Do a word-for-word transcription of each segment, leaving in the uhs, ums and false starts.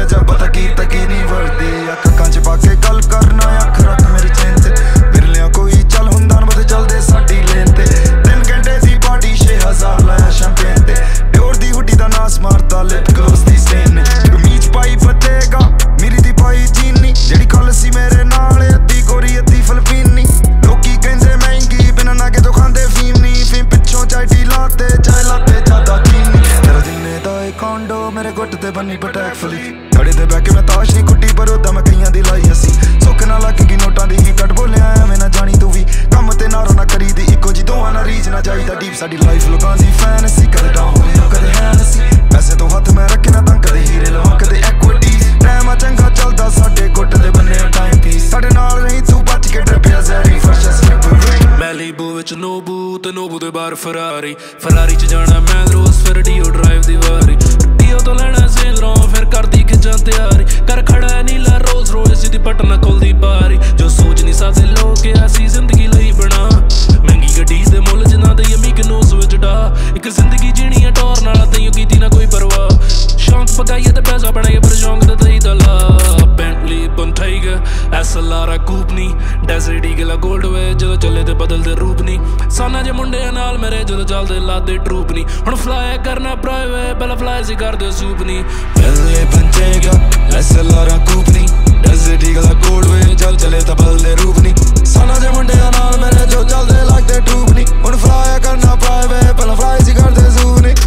जा पता की तकी नहीं वरदी अखां च पाके गल करना अख रख मेरी चेन ते बिरलियां कोई चल हुंदा बद चलदे साडी लेन ते तीन घंटे दी पार्टी छे हजार लाया शैंपेन ते डोर दी हुड्डी दा नास मारदा लिप ग्लोव्स दी सेन कमीज पाई फतेगा मेरी दी पाई चीनी जेड़ी कल सी मेरे नाल अद्धी गोरी अद्धी फिलिपीनी लोकी कहंदे महंगी बिना नागे तो खांदे फीम नी फीम पिछों चाय लाते चाय लाते ज्यादा चीनी तेरा जिन्ने दा कॉन्डो मेरे गुट ते बनी पटैक फली खड़े ते बैके मैं ताश नहीं कुट्टी पर ओदा मैं कईयां दी लाई हसी सुख ना लग गई नोटां दी ही कट बोलिया मैं ना जानी तू भी कम ते नारो ना करी दी इको जी दोवां ना रीच ना चाहिदा डीप साडी लाइफ लोकां दी फैंसी कदे डाउन हो कदे हैनसी पैसे तो हथ मैं रखे ना तां कदे हीरे लवां कदे एक्विटीज टाइम चंगा चलदा साडे गुट दे बन्ने टाइम पीस साडे नाल नहीं तू बच के डरपिया जैरी फर्स्ट स्लिप मैलीबू विच नोबू ते नोबू दे बाहर फरारी फरारी च जाना मैं रोज फिर डीओ ड्राइव दी वारी डीओ तो लेना सेंद्रों फिर कर दी खिंचां तैयारी कर खड़ा है नीला रोज रोज दी पटना खोल दी बारी जो सोच नहीं सकदे लोग कि असी जिंदगी लई बना महंगी गड्डी दे मुल जिन्हां दे यमी कि नो स्विच डा एक जिंदगी जीनी है टोर नाल तैयों कीती ना कोई परवाह शौक पकाइए ते पैसा बनाइए पर शौक ते दई दला बेंटली बंटाइगा एसएलआर कूपनी डेजर्ट ईगल गोल्ड वे जो चले ते बदलदे रूप नहीं साना जे मुंडे नाल मेरे जो चलदे लादे ट्रूप नहीं हुण फ्लाई करना प्राइवेट पहला फ्लाई सी करदे सूप नहीं पहले बंटेगा एसएलआर कूपनी डेजर्ट ईगल गोल्ड वे चल चले ते बदलदे रूप नहीं साना जे मुंडे नाल मेरे जो चलदे लादे ट्रूप नहीं हुण फ्लाई करना प्राइवेट पहला फ्लाई सी करदे सूप नहीं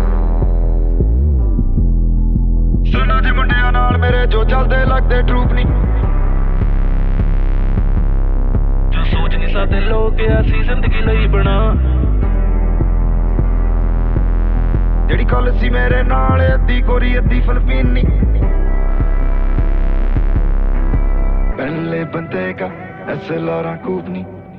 साना जे मुंडे नाल मेरे जो चलदे लादे ट्रूप नहीं सोच नहीं सकते लोग ऐसी जिंदगी लई बना जेड़ी कल सी मेरे नाल अद्धी गोरी अद्धी फिलिपीनी पहले बंदे का एसएलआर कूपनी